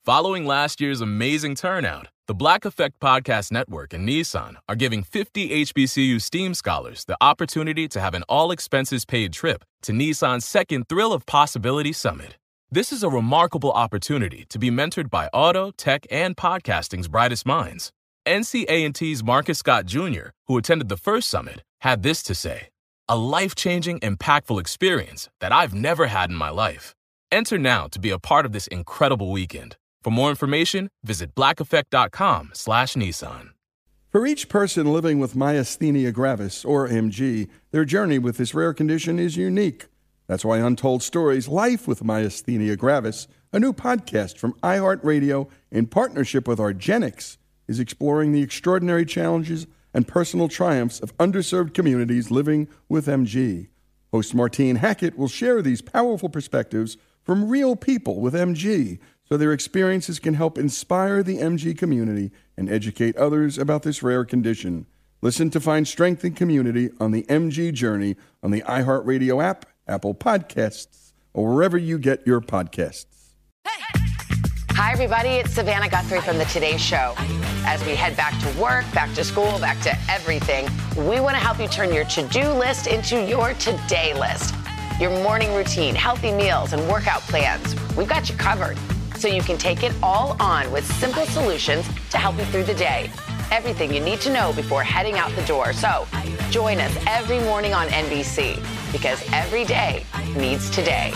Following last year's amazing turnout, the Black Effect Podcast Network and Nissan are giving 50 HBCU STEAM scholars the opportunity to have an all-expenses-paid trip to Nissan's second Thrill of Possibility Summit. This is a remarkable opportunity to be mentored by auto, tech, and podcasting's brightest minds. NCA&T's Marcus Scott Jr., who attended the first summit, had this to say: "A life-changing, impactful experience that I've never had in my life." Enter now to be a part of this incredible weekend. For more information, visit blackeffect.com/Nissan. For each person living with myasthenia gravis, or MG, their journey with this rare condition is unique. That's why Untold Stories Life with Myasthenia Gravis, a new podcast from iHeartRadio in partnership with Argenix, is exploring the extraordinary challenges and personal triumphs of underserved communities living with MG. Host Martine Hackett will share these powerful perspectives from real people with MG, so their experiences can help inspire the MG community and educate others about this rare condition. Listen to find strength and community on the MG journey on the iHeartRadio app, Apple Podcasts, or wherever you get your podcasts. Hi, everybody. It's Savannah Guthrie from The Today Show. As we head back to work, back to school, back to everything, we want to help you turn your to-do list into your today list. Your morning routine, healthy meals, and workout plans. We've got you covered, so you can take it all on with simple solutions to help you through the day. Everything you need to know before heading out the door. So join us every morning on NBC, because every day needs today.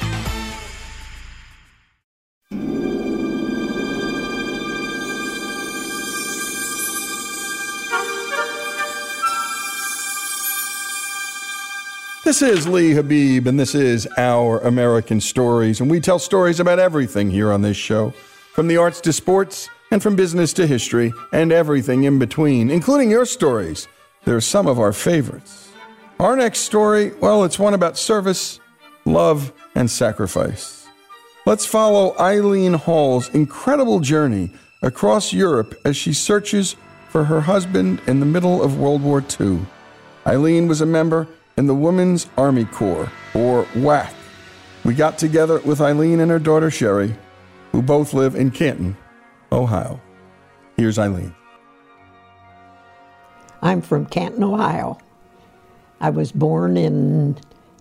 This is Lee Habib, and this is Our American Stories, and we tell stories about everything here on this show, from the arts to sports, and from business to history, and everything in between, including your stories. They're some of our favorites. Our next story, well, it's one about service, love, and sacrifice. Let's follow Eileen Hall's incredible journey across Europe as she searches for her husband in the middle of World War II. Eileen was a member in the Women's Army Corps, or WAC. We got together with Eileen and her daughter Sherry, who both live in Canton, Ohio. Here's Eileen. I'm from Canton, Ohio. I was born in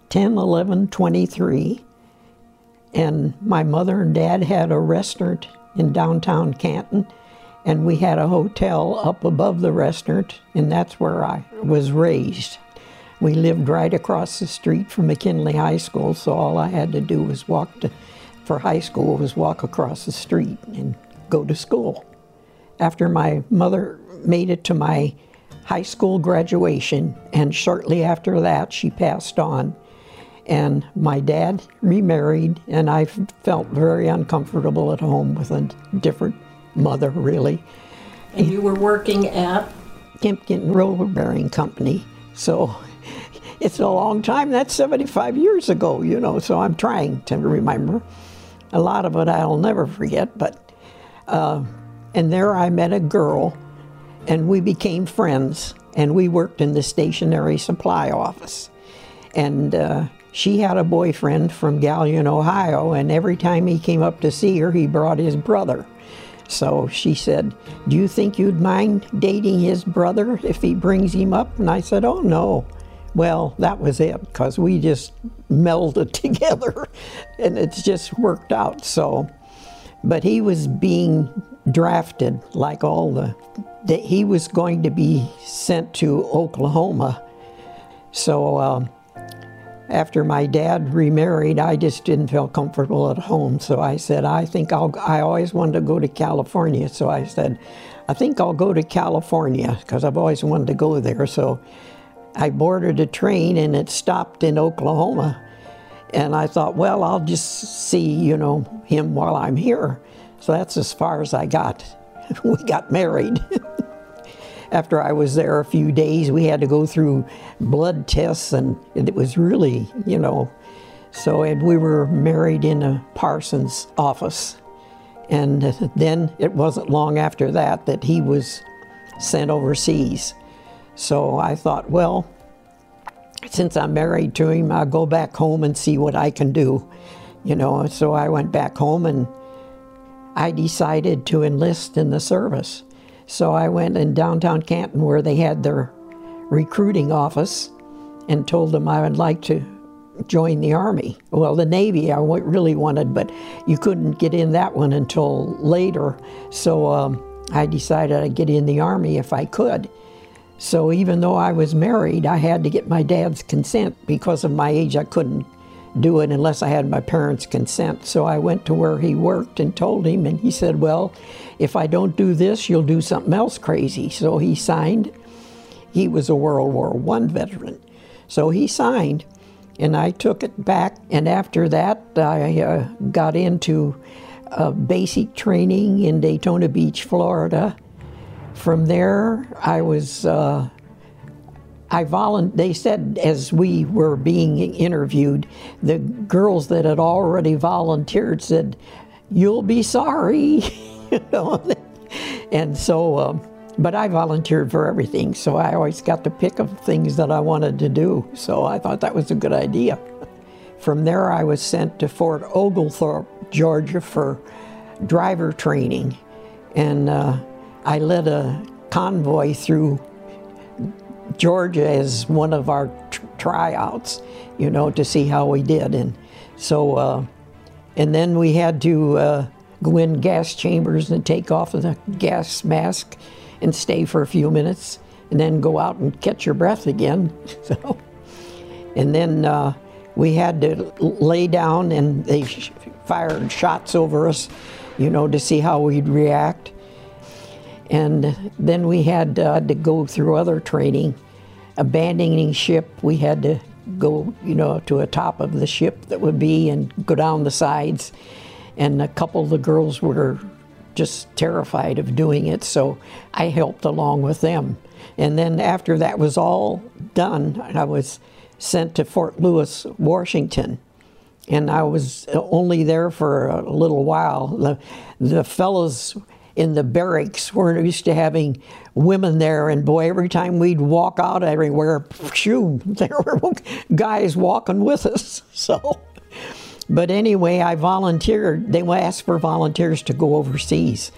10/11/23, and my mother and dad had a restaurant in downtown Canton, and we had a hotel up above the restaurant, and that's where I was raised. We lived right across the street from McKinley High School, so all I had to do was for high school was walk across the street and go to school. After my mother made it to my high school graduation, and shortly after that she passed on, and my dad remarried, and I felt very uncomfortable at home with a different mother, really. And you were working at? Kempkin Roller Bearing Company. So it's a long time. That's 75 years ago, so I'm trying to remember. A lot of it I'll never forget, but and there I met a girl, and we became friends, and we worked in the stationery supply office. And she had a boyfriend from Galion, Ohio, and every time he came up to see her, he brought his brother. So she said, "Do you think you'd mind dating his brother if he brings him up?" And I said, "Oh, no." Well, that was it, because we just melded together, and it's just worked out. So, but he was being drafted like he was going to be sent to Oklahoma. So after my dad remarried, I just didn't feel comfortable at home. So I said, I always wanted to go to California. So I said, I think I'll go to California, because I've always wanted to go there. So I boarded a train, and it stopped in Oklahoma. And I thought, well, I'll just see, him while I'm here. So that's as far as I got. We got married. After I was there a few days, we had to go through blood tests, and it was really, So we were married in a parson's office. And then it wasn't long after that he was sent overseas. So I thought, well, since I'm married to him, I'll go back home and see what I can do. So I went back home, and I decided to enlist in the service. So I went in downtown Canton where they had their recruiting office and told them I would like to join the Army. Well, the Navy I really wanted, but you couldn't get in that one until later. So I decided I'd get in the Army if I could. So even though I was married, I had to get my dad's consent. Because of my age, I couldn't do it unless I had my parents' consent. So I went to where he worked and told him, and he said, well, if I don't do this, you'll do something else crazy. So he signed. He was a World War I veteran. So he signed, and I took it back. And after that, I got into basic training in Daytona Beach, Florida. From there, I was, they said as we were being interviewed, the girls that had already volunteered said, you'll be sorry, you know. And so, but I volunteered for everything, so I always got to pick of things that I wanted to do. So I thought that was a good idea. From there, I was sent to Fort Oglethorpe, Georgia for driver training. And I led a convoy through Georgia as one of our tryouts, you know, to see how we did. And so, and then we had to go in gas chambers and take off the gas mask and stay for a few minutes and then go out and catch your breath again. So, and then we had to lay down, and they fired shots over us, you know, to see how we'd react. And then we had to go through other training. Abandoning ship, we had to go, you know, to a top of the ship that would be and go down the sides. And a couple of the girls were just terrified of doing it, so I helped along with them. And then after that was all done, I was sent to Fort Lewis, Washington. And I was only there for a little while. The fellows in the barracks weren't used to having women there, and boy, every time we'd walk out everywhere, shoo, there were guys walking with us. So, but anyway, I volunteered. They asked for volunteers to go overseas.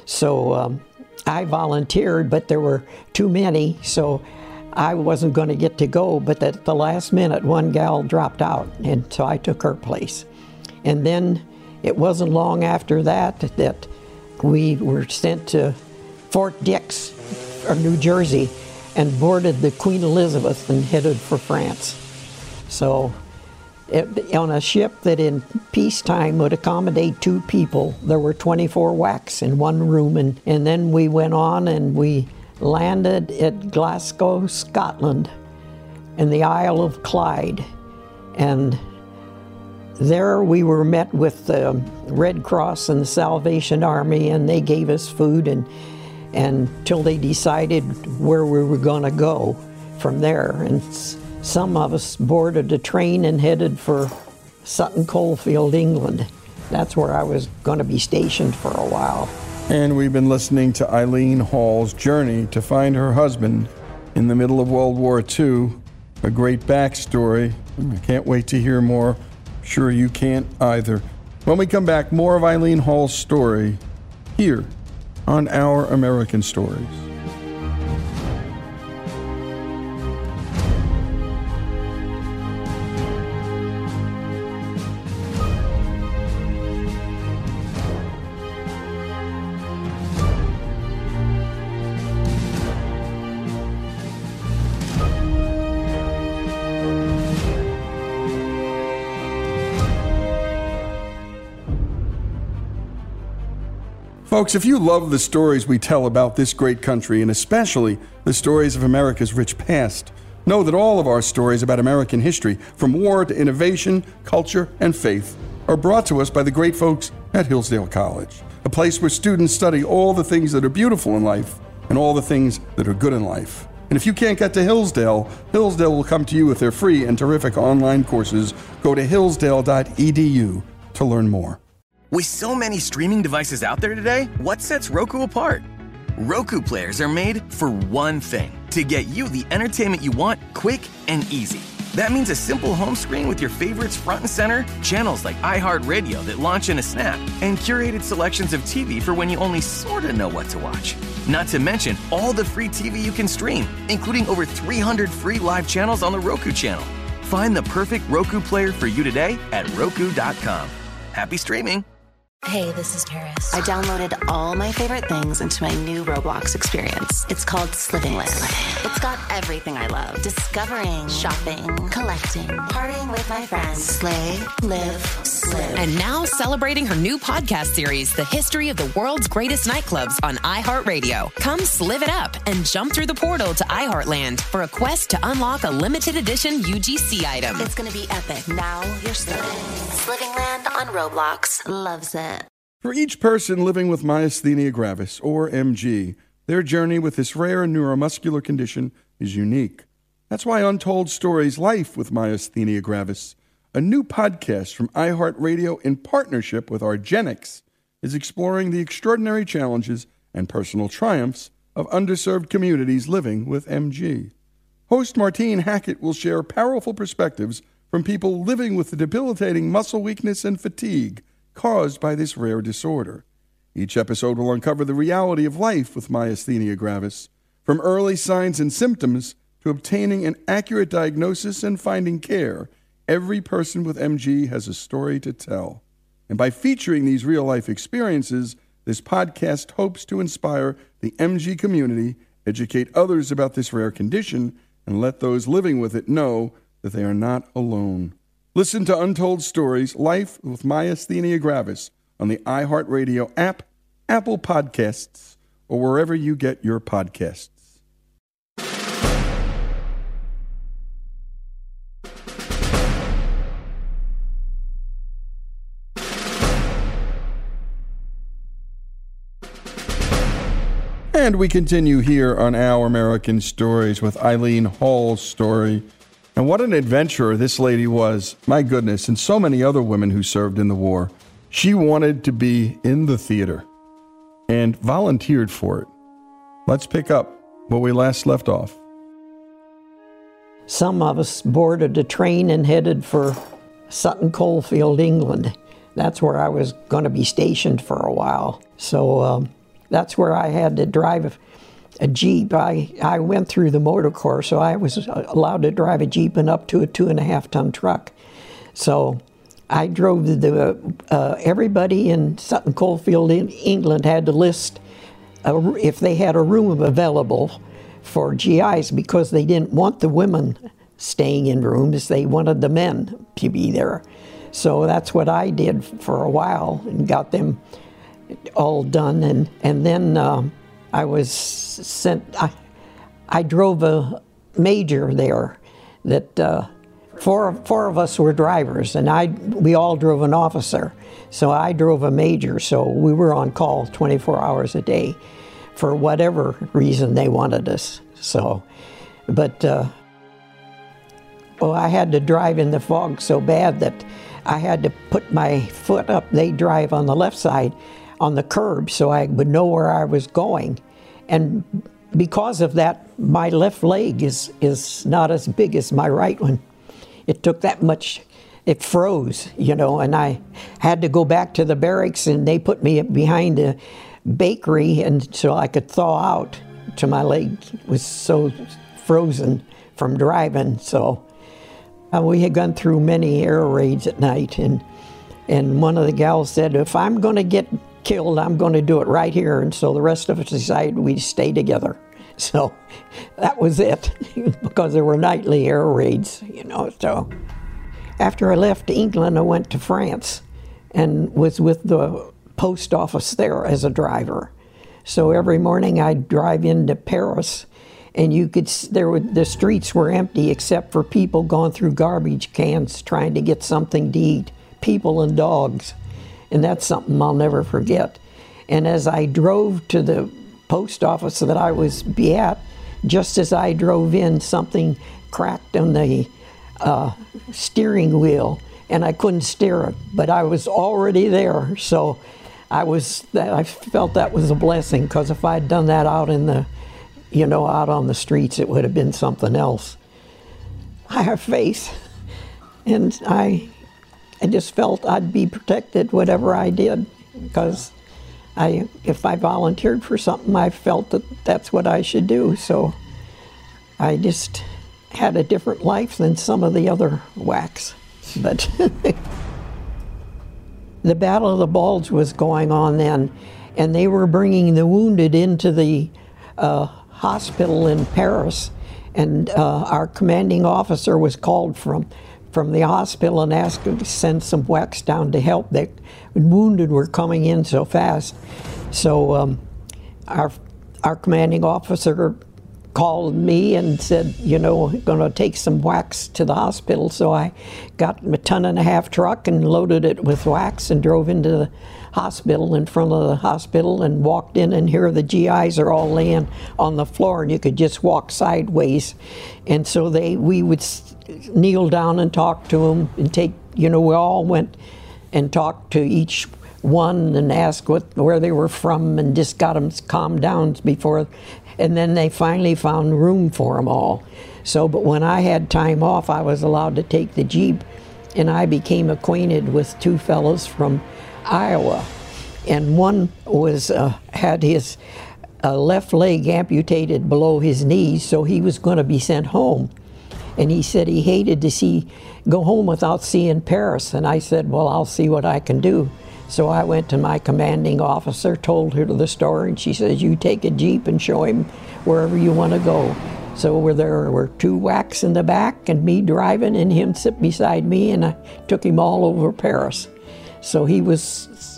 So I volunteered, but there were too many, so I wasn't going to get to go. But at the last minute, one gal dropped out, and so I took her place. And then it wasn't long after that that we were sent to Fort Dix, New Jersey, and boarded the Queen Elizabeth and headed for France. So on a ship that in peacetime would accommodate 2 people, there were 24 whacks in one room. And then we went on and we landed at Glasgow, Scotland, in the Isle of Clyde. And there we were met with the Red Cross and the Salvation Army, and they gave us food and until they decided where we were going to go from there. And some of us boarded a train and headed for Sutton Coldfield, England. That's where I was going to be stationed for a while. And we've been listening to Eileen Hall's journey to find her husband in the middle of World War II. A great backstory. I can't wait to hear more. Sure you can't either. When we come back, more of Eileen Hall's story here on Our American Stories. Folks, if you love the stories we tell about this great country, and especially the stories of America's rich past, know that all of our stories about American history, from war to innovation, culture, and faith, are brought to us by the great folks at Hillsdale College, a place where students study all the things that are beautiful in life and all the things that are good in life. And if you can't get to Hillsdale, Hillsdale will come to you with their free and terrific online courses. Go to hillsdale.edu to learn more. With so many streaming devices out there today, what sets Roku apart? Roku players are made for one thing: to get you the entertainment you want quick and easy. That means a simple home screen with your favorites front and center, channels like iHeartRadio that launch in a snap, and curated selections of TV for when you only sorta know what to watch. Not to mention all the free TV you can stream, including over 300 free live channels on the Roku channel. Find the perfect Roku player for you today at Roku.com. Happy streaming! Hey, this is Paris. I downloaded all my favorite things into my new Roblox experience. It's called Slivingland. It's got everything I love. Discovering, shopping, collecting, partying with my friends. Slay, live, sliv. And now celebrating her new podcast series, The History of the World's Greatest Nightclubs on iHeartRadio. Come sliv it up and jump through the portal to iHeartland for a quest to unlock a limited edition UGC item. It's going to be epic. Now you're sliving. Slivingland on Roblox. Loves it. For each person living with myasthenia gravis, or MG, their journey with this rare neuromuscular condition is unique. That's why Untold Stories Life with Myasthenia Gravis, a new podcast from iHeartRadio in partnership with Argenix, is exploring the extraordinary challenges and personal triumphs of underserved communities living with MG. Host Martine Hackett will share powerful perspectives from people living with the debilitating muscle weakness and fatigue caused by this rare disorder. Each episode will uncover the reality of life with myasthenia gravis, from early signs and symptoms to obtaining an accurate diagnosis and finding care. Every person with MG has a story to tell. And by featuring these real-life experiences, this podcast hopes to inspire the MG community, educate others about this rare condition, and let those living with it know that they are not alone. Listen to Untold Stories, Life with Myasthenia Gravis on the iHeartRadio app, Apple Podcasts, or wherever you get your podcasts. And we continue here on Our American Stories with Eileen Hall's story. And what an adventurer this lady was. My goodness, and so many other women who served in the war. She wanted to be in the theater and volunteered for it. Let's pick up where we last left off. Some of us boarded a train and headed for Sutton Coldfield, England. That's where I was going to be stationed for a while. So that's where I had to drive a Jeep. I went through the motor corps, so I was allowed to drive a Jeep and up to a 2.5-ton truck. So I drove everybody in Sutton Coldfield, in England, had to list if they had a room available for GIs, because they didn't want the women staying in rooms. They wanted the men to be there. So that's what I did for a while and got them all done. And then I was sent, I drove a major there that four of us were drivers, and we all drove an officer. So I drove a major, so we were on call 24 hours a day for whatever reason they wanted us. So, but I had to drive in the fog so bad that I had to put my foot up. They drive on the left side on the curb so I would know where I was going. And because of that, my left leg is not as big as my right one. It took that much, it froze, and I had to go back to the barracks, and they put me behind a bakery, and so I could thaw out till my leg was so frozen from driving. So we had gone through many air raids at night, and one of the gals said, if I'm going to get killed, I'm going to do it right here. And so the rest of us decided we'd stay together. So that was it, because there were nightly air raids, So after I left England, I went to France and was with the post office there as a driver. So every morning I'd drive into Paris, and the streets were empty except for people going through garbage cans trying to get something to eat, people and dogs. And that's something I'll never forget. And as I drove to the post office that I was be at, just as I drove in, something cracked on the steering wheel, and I couldn't steer it, but I was already there. So I felt that was a blessing, because if I'd done that out in the, out on the streets, it would have been something else. I have faith, and I just felt I'd be protected whatever I did, because if I volunteered for something, I felt that that's what I should do. So I just had a different life than some of the other WACs. But the Battle of the Bulge was going on then, and they were bringing the wounded into the hospital in Paris, and our commanding officer was called from the hospital and asked him to send some WACs down to help. The wounded were coming in so fast. So our commanding officer called me and said, going to take some WACs to the hospital. So I got a 1.5-ton truck and loaded it with WACs and drove into the hospital, in front of the hospital, and walked in, and here the GIs are all laying on the floor, and you could just walk sideways. And so we would kneel down and talk to them and we all went and talked to each one and asked where they were from, and just got them calmed down before. And then they finally found room for them all. So, but when I had time off, I was allowed to take the Jeep, and I became acquainted with 2 fellows from Iowa. And one had his left leg amputated below his knees, so he was going to be sent home. And he said he hated to go home without seeing Paris. And I said, well, I'll see what I can do. So I went to my commanding officer, told her the story, and she says, you take a Jeep and show him wherever you want to go. So there were 2 WACs in the back and me driving, and him sit beside me, and I took him all over Paris. So he was,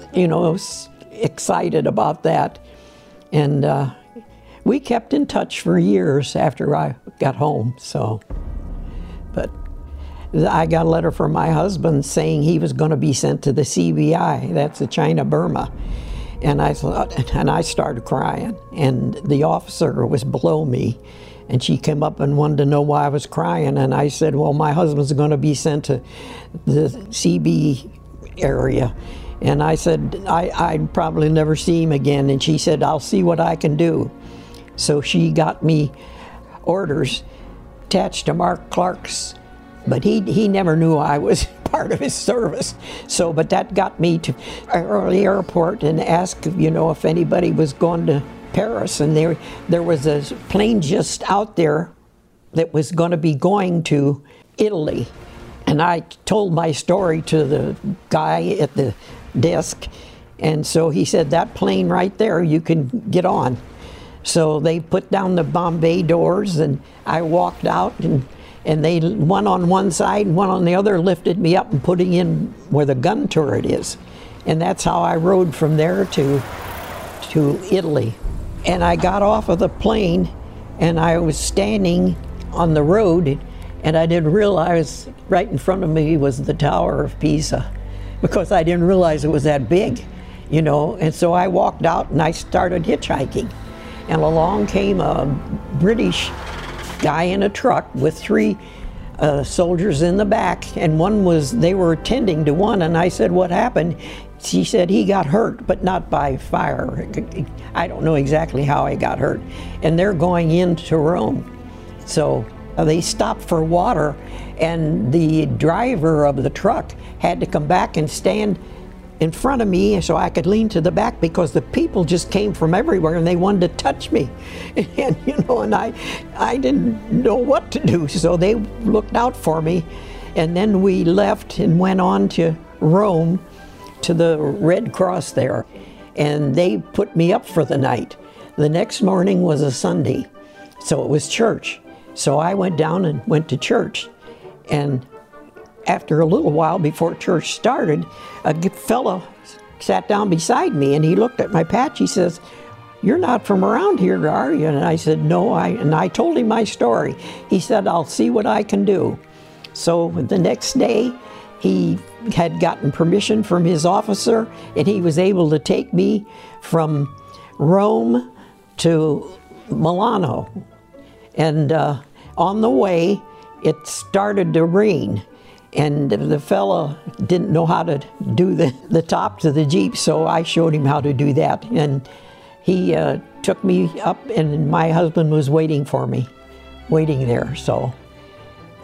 excited about that. And we kept in touch for years after I got home. But I got a letter from my husband saying he was going to be sent to the CBI, that's the China-Burma. And I started crying. And the officer was below me, and she came up and wanted to know why I was crying. And I said, well, my husband's going to be sent to the CB area. And I said, I'd probably never see him again. And she said, I'll see what I can do. So she got me orders attached to Mark Clark's, but he never knew I was part of his service. So, but that got me to the airport and asked, if anybody was going to Paris. And there was a plane just out there that was going to be going to Italy. And I told my story to the guy at the desk. And so he said, that plane right there, you can get on. So they put down the Bombay doors, and I walked out, and they, one on one side and one on the other, lifted me up and putting in where the gun turret is. And that's how I rode from there to Italy. And I got off of the plane, and I was standing on the road, and I didn't realize right in front of me was the Tower of Pisa, because I didn't realize it was that big, And so I walked out and I started hitchhiking. And along came a British guy in a truck with 3 soldiers in the back, and they were attending to one, and I said, what happened? She said he got hurt, but not by fire. I don't know exactly how he got hurt. And they're going into Rome. So they stopped for water, and the driver of the truck had to come back and stand in front of me so I could lean to the back, because the people just came from everywhere and they wanted to touch me. And and I didn't know what to do, so they looked out for me. And then we left and went on to Rome, to the Red Cross there, and they put me up for the night. The next morning was a Sunday, so it was church. So I went down and went to church, and after a little while before church started, a fellow sat down beside me, and he looked at my patch. He says, you're not from around here, are you? And I said, no. And I told him my story. He said, I'll see what I can do. So the next day, he had gotten permission from his officer, and he was able to take me from Rome to Milano. And on the way, it started to rain. And the fellow didn't know how to do the top to the Jeep, so I showed him how to do that. And he took me up, and my husband was waiting for me, waiting there. So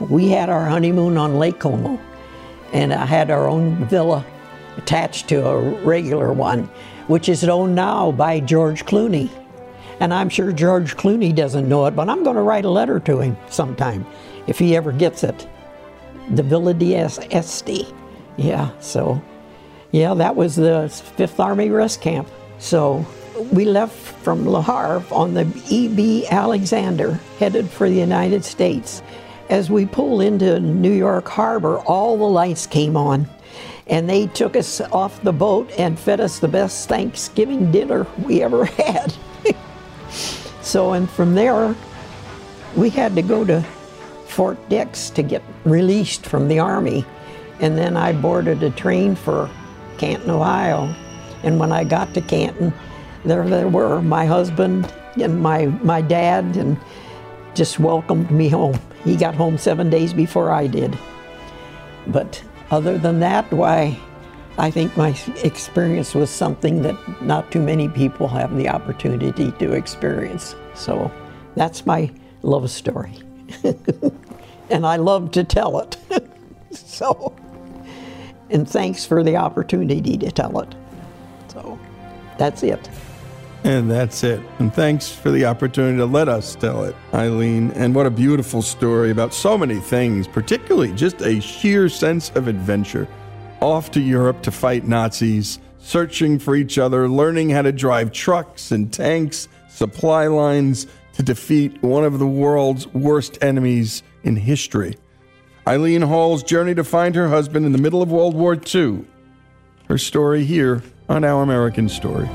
We had our honeymoon on Lake Como, and I had our own villa attached to a regular one, which is owned now by George Clooney. And I'm sure George Clooney doesn't know it, but I'm going to write a letter to him sometime if he ever gets it. The Villa d'Este. Yeah, so, yeah, that was the 5th Army Rest Camp. So we left from Le Havre on the E.B. Alexander, headed for the United States. As we pulled into New York Harbor, all the lights came on, and they took us off the boat and fed us the best Thanksgiving dinner we ever had. So, and from there, we had to go to Fort Dix to get released from the Army. And then I boarded a train for Canton, Ohio. And when I got to Canton, there they were, my husband and my dad, and just welcomed me home. He got home 7 days before I did. But other than that, why, I think my experience was something that not too many people have the opportunity to experience. So that's my love story. And I love to tell it. So, and thanks for the opportunity to tell it. So that's it. And that's it. And thanks for the opportunity to let us tell it, Eileen. And what a beautiful story about so many things, particularly just a sheer sense of adventure. Off to Europe to fight Nazis, searching for each other, learning how to drive trucks and tanks, supply lines to defeat one of the world's worst enemies in history. Eileen Hall's journey to find her husband in the middle of World War II. Her story here on Our American Stories.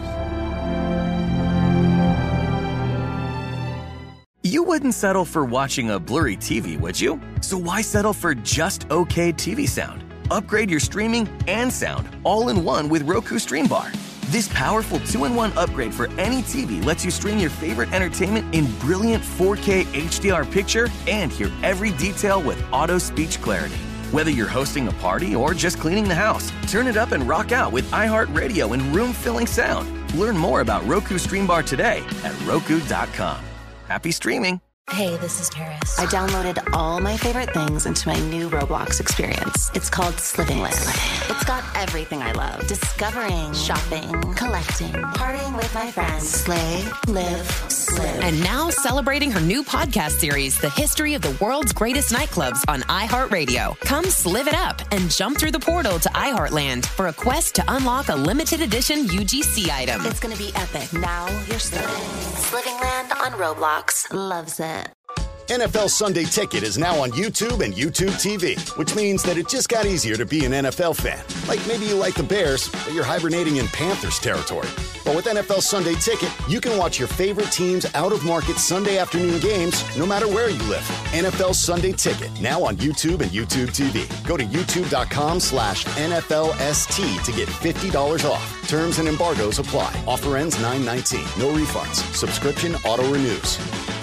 You wouldn't settle for watching a blurry TV, would you? So why settle for just okay TV sound? Upgrade your streaming and sound all in one with Roku Stream Bar. This powerful 2-in-1 upgrade for any TV lets you stream your favorite entertainment in brilliant 4K HDR picture and hear every detail with auto speech clarity. Whether you're hosting a party or just cleaning the house, turn it up and rock out with iHeartRadio and room-filling sound. Learn more about Roku Stream Bar today at Roku.com. Happy streaming. Hey, this is Paris. I downloaded all my favorite things into my new Roblox experience. It's called Sliving Land. It's got everything I love. Discovering, shopping, collecting, partying with my friends. Slay, live, sliv. And now celebrating her new podcast series, The History of the World's Greatest Nightclubs on iHeartRadio. Come sliv it up and jump through the portal to iHeartland for a quest to unlock a limited edition UGC item. It's going to be epic. Now you're sliving. Sliving Land on Roblox. Loves it. NFL Sunday Ticket is now on YouTube and YouTube TV, which means that it just got easier to be an NFL fan. Like maybe you like the Bears, but you're hibernating in Panthers territory. But with NFL Sunday Ticket, you can watch your favorite team's out-of-market Sunday afternoon games no matter where you live. NFL Sunday Ticket, now on YouTube and YouTube TV. Go to youtube.com/NFLST to get $50 off. Terms and embargoes apply. Offer ends 9/19. No refunds. Subscription auto-renews.